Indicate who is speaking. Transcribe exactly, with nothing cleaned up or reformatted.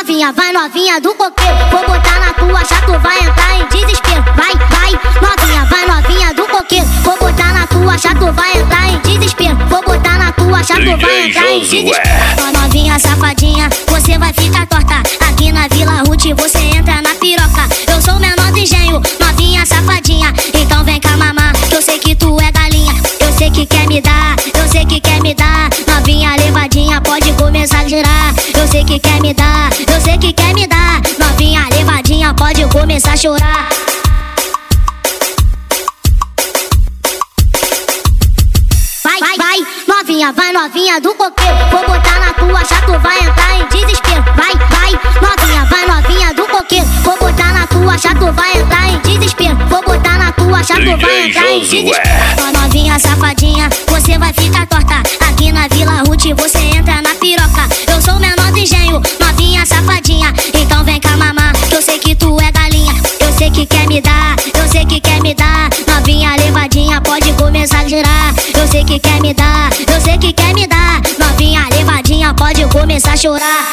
Speaker 1: novinha, vai novinha do coqueiro. Vou botar na tua chata, tu vai entrar em desespero. Vai, vai, novinha, vai novinha do coqueiro. Vou botar na tua chata, tu vai entrar em desespero. Vou botar na tua chata, tu vai entrar em desespero. Novinha safadinha, você vai ficar torta. Aqui na Vila Ruth você entra na piroca. Eu sou menor do engenho, novinha safadinha. Então vem cá mamar, que eu sei que tu é galinha. Eu sei que quer me dar, eu sei que quer me dar. Novinha levadinha, pode começar a girar. Eu sei que quer me dar, eu sei que quer me dar. Novinha levadinha, pode começar a chorar. Vai, vai, vai, novinha, vai novinha do coqueiro. Vou botar na tua chata, tu vai entrar em desespero. Vai, vai, novinha, vai novinha do coqueiro. Vou botar na tua chata, tu vai entrar em desespero. Vou botar na tua chata, tu vai entrar em desespero. Novinha safadinha, você vai ficar torta. Aqui na Vila Ruth você entra na piroca. Eu sou menor do engenho, novinha safadinha. Então vem cá mamar, que eu sei que tu é galinha. Eu sei que quer me dar, eu sei que quer me dar. Novinha levadinha, pode começar a girar. Eu sei que quer me dar, eu sei que quer me dar. Novinha levadinha, pode começar a chorar.